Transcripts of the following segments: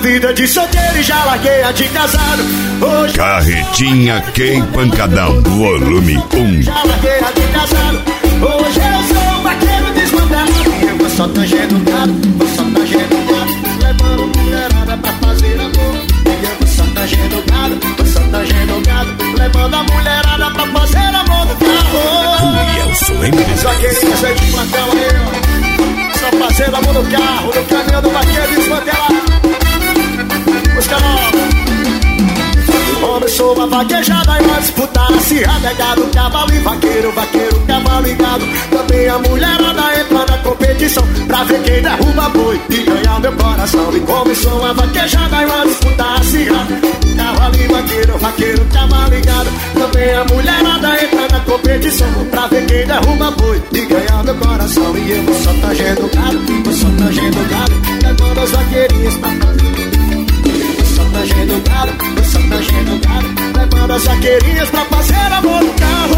vida de solteiro e já larguei a de casado. Hoje Carretinha Key Pancadão, volume 1. já larguei a de casado. Hoje eu sou um vaqueiro desmandado. E eu vou só tangendo gado, vou só tangendo gado, levando mulherada pra fazer amor. E eu vou só tangendo gado, vou só tangendo gado, levando a mulherada pra fazer amor no carro. Só queria ser de plantão aí, ó. Só fazendo amor no carro, no caminhão do vaqueiro desmantelado. Música nova. Começou uma vaquejada e uma disputa acirrada. Gado, cavalo e vaqueiro, vaqueiro, cavalo e gado. Também a mulherada entra na competição pra ver quem derruba boi e ganhar meu coração. E começou uma vaquejada e uma disputa acirrada. Cavalo e vaqueiro, vaqueiro, cavalo e gado. Também a mulherada entra na competição pra ver quem derruba boi e ganhar meu coração. E eu vou só tangendo gado, vou só tangendo gado, levando as vaqueirinhas pra fazer. Tangendo gado, eu só tangendo gado, levando as vaqueirinhas pra fazer amor no carro.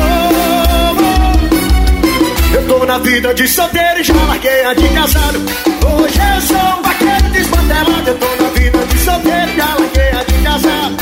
Eu tô na vida de solteiro e já larguei a de casado. Hoje eu sou um vaqueiro desmantelado. Eu tô na vida de solteiro e já larguei a de casado.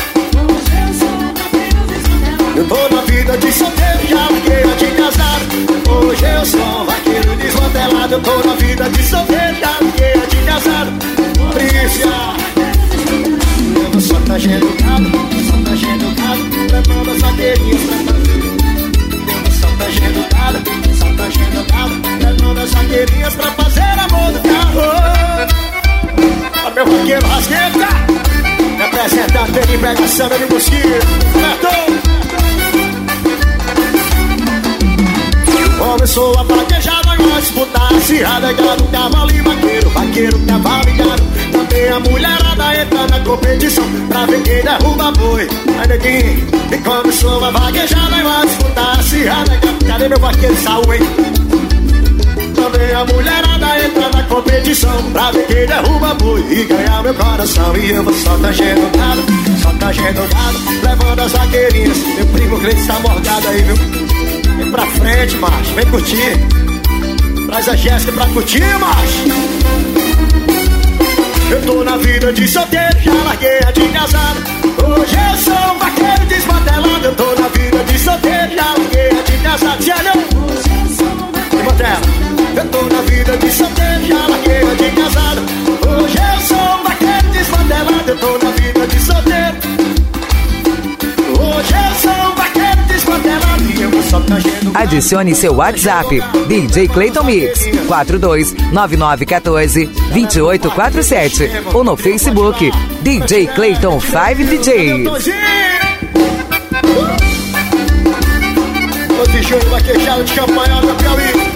Eu tô na vida de solteiro e já larguei a de casado. Hoje eu sou um vaqueiro desmantelado. Eu tô na vida de solteiro e já larguei a de casado. Polícia! Eu vou só tangendo gado, só tangendo gado, levando as vaqueirinhas pra fazer. Eu vou só tangendo gado, levando as vaqueirinhas pra fazer amor no carro. Ó meu vaqueiro rasgueta, representando ele, pega a samba de mosquito, certo? Começou a vaquejada e uma disputa acirrada. Gado, cavalo e vaqueiro, vaqueiro, cavalo e gado. Também a mulherada entra na competição pra ver quem derruba boi. Aí neguinho, e começou a vaquejada e uma disputa acirrada. Cadê meu vaqueiro Saúl, hein? Também a mulherada entra na competição pra ver quem derruba boi e ganhar meu coração. E eu vou só tangendo gado, só tangendo gado, levando as vaqueirinhas. Meu primo Cleiton tá morgado aí, viu? Vem pra frente, macho, vem curtir. Traz a Jéssica pra curtir, macho. Eu tô na vida de solteiro, já larguei a de casado. Hoje eu sou um vaqueiro desmantelado. Eu tô na vida de solteiro, já larguei a de casado. Sério? Eu tô na vida de solteiro, já larguei a de casado. Hoje eu sou um vaqueiro desmantelado. Eu tô na vida de solteiro. Hoje eu sou um vaqueiro desmantelado. E eu vou só tangendo. Adicione seu WhatsApp, DJ Clayton Mix 4299142847 ou no Facebook, DJ Clayton 5 DJ. Ô, Júnior, vaquejado de campanha do Piauí.